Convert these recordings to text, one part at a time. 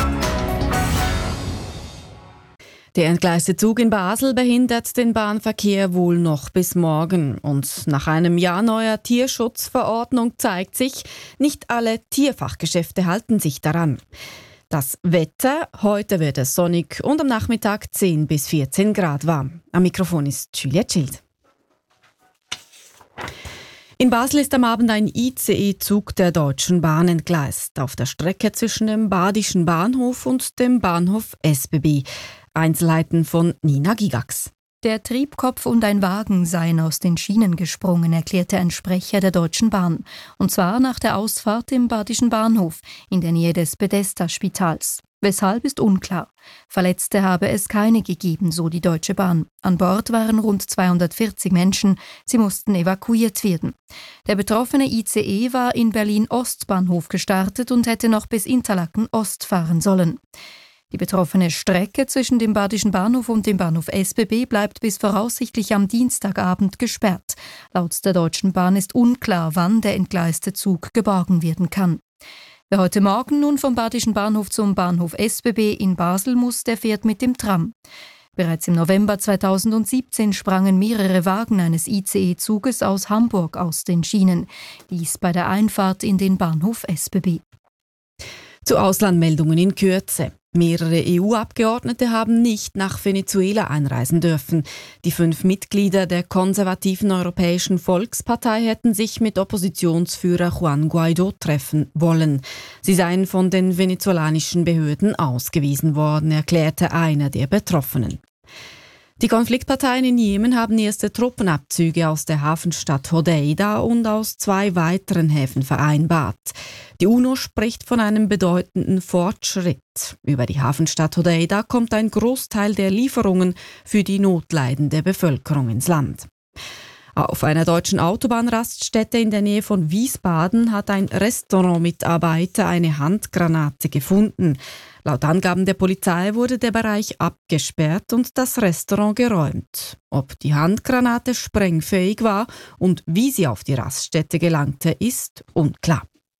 Der entgleiste Zug in Basel behindert den Bahnverkehr wohl noch bis morgen. Und nach einem Jahr neuer Tierschutzverordnung zeigt sich, nicht alle Tierfachgeschäfte halten sich daran. Das Wetter: heute wird es sonnig und am Nachmittag 10 bis 14 Grad warm. Am Mikrofon ist Julia Schild. In Basel ist am Abend ein ICE-Zug der Deutschen Bahn entgleist, auf der Strecke zwischen dem Badischen Bahnhof und dem Bahnhof SBB. Einzelheiten von Nina Gigax. Der Triebkopf und ein Wagen seien aus den Schienen gesprungen, erklärte ein Sprecher der Deutschen Bahn. Und zwar nach der Ausfahrt im Badischen Bahnhof, in der Nähe des Bethesda-Spitals. Weshalb ist unklar. Verletzte habe es keine gegeben, so die Deutsche Bahn. An Bord waren rund 240 Menschen. Sie mussten evakuiert werden. Der betroffene ICE war in Berlin-Ostbahnhof gestartet und hätte noch bis Interlaken Ost fahren sollen. Die betroffene Strecke zwischen dem Badischen Bahnhof und dem Bahnhof SBB bleibt bis voraussichtlich am Dienstagabend gesperrt. Laut der Deutschen Bahn ist unklar, wann der entgleiste Zug geborgen werden kann. Wer heute Morgen nun vom Badischen Bahnhof zum Bahnhof SBB in Basel muss, der fährt mit dem Tram. Bereits im November 2017 sprangen mehrere Wagen eines ICE-Zuges aus Hamburg aus den Schienen. Dies bei der Einfahrt in den Bahnhof SBB. Zu Auslandmeldungen in Kürze. Mehrere EU-Abgeordnete haben nicht nach Venezuela einreisen dürfen. Die 5 Mitglieder der konservativen Europäischen Volkspartei hätten sich mit Oppositionsführer Juan Guaidó treffen wollen. Sie seien von den venezolanischen Behörden ausgewiesen worden, erklärte einer der Betroffenen. Die Konfliktparteien in Jemen haben erste Truppenabzüge aus der Hafenstadt Hodeida und aus 2 weiteren Häfen vereinbart. Die UNO spricht von einem bedeutenden Fortschritt. Über die Hafenstadt Hodeida kommt ein Großteil der Lieferungen für die notleidende Bevölkerung ins Land. Auf einer deutschen Autobahnraststätte in der Nähe von Wiesbaden hat ein Restaurantmitarbeiter eine Handgranate gefunden. Laut Angaben der Polizei wurde der Bereich abgesperrt und das Restaurant geräumt. Ob die Handgranate sprengfähig war und wie sie auf die Raststätte gelangte, ist unklar.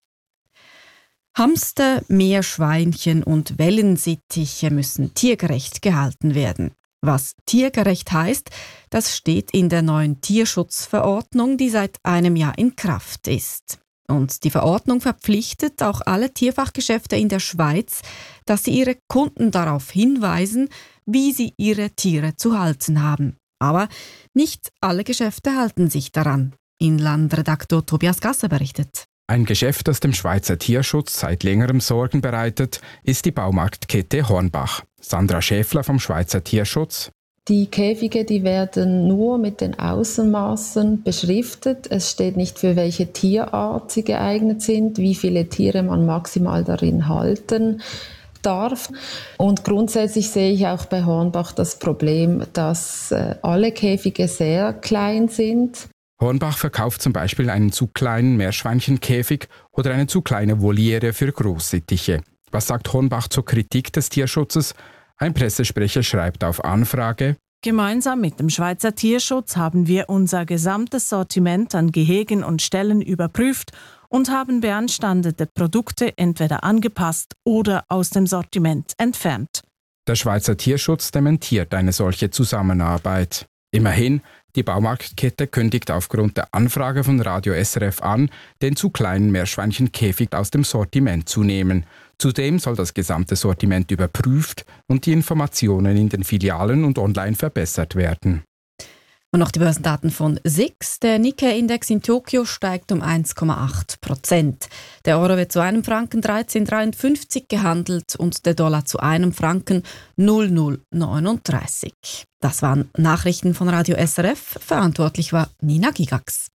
Hamster, Meerschweinchen und Wellensittiche müssen tiergerecht gehalten werden. Was tiergerecht heißt, das steht in der neuen Tierschutzverordnung, die seit einem Jahr in Kraft ist. Und die Verordnung verpflichtet auch alle Tierfachgeschäfte in der Schweiz, dass sie ihre Kunden darauf hinweisen, wie sie ihre Tiere zu halten haben. Aber nicht alle Geschäfte halten sich daran. Inlandredaktor Tobias Gasser berichtet. Ein Geschäft, das dem Schweizer Tierschutz seit längerem Sorgen bereitet, ist die Baumarktkette Hornbach. Sandra Schäfler vom Schweizer Tierschutz. Die Käfige, die werden nur mit den Außenmaßen beschriftet. Es steht nicht, für welche Tierart sie geeignet sind, wie viele Tiere man maximal darin halten darf. Und grundsätzlich sehe ich auch bei Hornbach das Problem, dass alle Käfige sehr klein sind. Hornbach verkauft zum Beispiel einen zu kleinen Meerschweinchenkäfig oder eine zu kleine Voliere für Großsittiche. Was sagt Hornbach zur Kritik des Tierschutzes? Ein Pressesprecher schreibt auf Anfrage: Gemeinsam mit dem Schweizer Tierschutz haben wir unser gesamtes Sortiment an Gehegen und Ställen überprüft und haben beanstandete Produkte entweder angepasst oder aus dem Sortiment entfernt. Der Schweizer Tierschutz dementiert eine solche Zusammenarbeit. Immerhin, die Baumarktkette kündigt aufgrund der Anfrage von Radio SRF an, den zu kleinen Meerschweinchenkäfig aus dem Sortiment zu nehmen. Zudem soll das gesamte Sortiment überprüft und die Informationen in den Filialen und online verbessert werden. Und noch die Börsendaten von SIX. Der Nikkei-Index in Tokio steigt um 1,8%. Der Euro wird zu einem Franken 13,53 gehandelt und der Dollar zu einem Franken 0,039. Das waren Nachrichten von Radio SRF. Verantwortlich war Nina Gigax.